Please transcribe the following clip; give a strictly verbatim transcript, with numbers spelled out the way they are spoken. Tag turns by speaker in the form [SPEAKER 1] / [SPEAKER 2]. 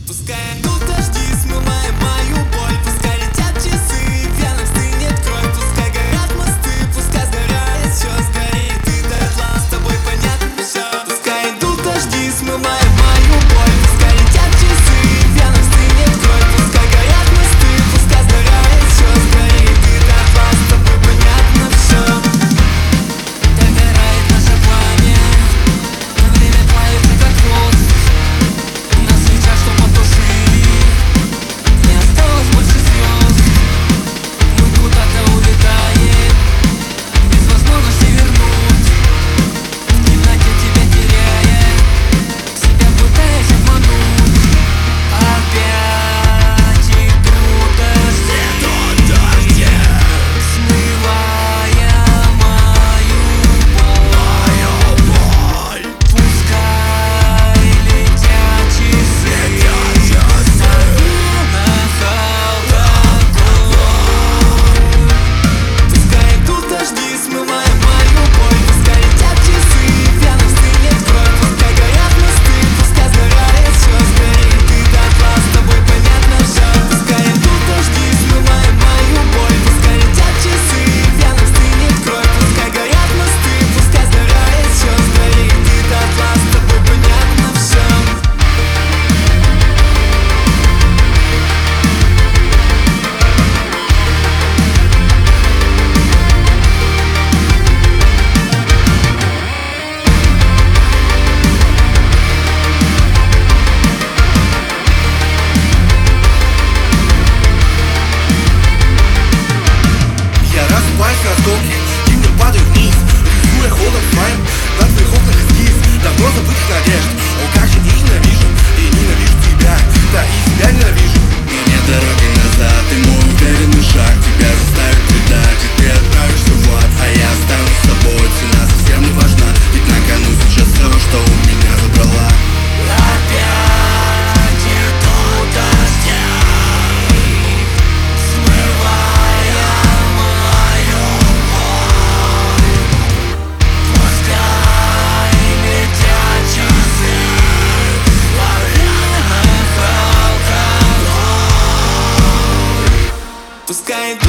[SPEAKER 1] Пускай идут дожди, смывая мою боль. Пускай летят часы, в венах стынет кровь. Пускай горят мосты, пускай сгорает все, сгорит и дотла. С тобой понятно все. Пускай идут дожди, смывая мою боль. Пускай летят часы, в венах стынет кровь. Пускай горят мосты, пускай сгорает все, сгорит и дотла. С тобой понятно все. Догорает наше пламя, время плавится как воздух. На свечах, что потушили, не осталось больше звезд. Мы куда-то улетаем, без возможности вернуть. В темноте тебя теряя, себя пытаясь обмануть. Опять идут дожди, смывая мою боль. Пускай летят часы, а в венах алкоголь. Пускай идут дожди, смывая мою боль. Пускай летят часы, в венах стынет кровь. Пускай горят мосты, пускай сгорает все, сгорит и дотла. С тобой понятно все. Пускай идут дожди, смывая мою боль. Пускай летят часы, в венах стынет кровь. Пускай горят мосты, пускай сгорает все, сгорит и дотла. С тобой понятно все.
[SPEAKER 2] Я рассыпаюсь на осколки, тени падают вниз, рисуя холодом своим на твоих окнах эскиз давно забытых надежд. О, как же их ненавижу, и ненавижу тебя, да и себя ненавижу.
[SPEAKER 3] Но нет дороги назад, и мой уверенный шаг тебя заставит предать, и ты отправишься в ад, а я останусь с тобой, цена совсем не важна, ведь на кону сейчас все, что у меня забрала.
[SPEAKER 1] Опять идут дожди, смывая мою боль. Пускай летят часы, а в венах алкоголь. Пускай идут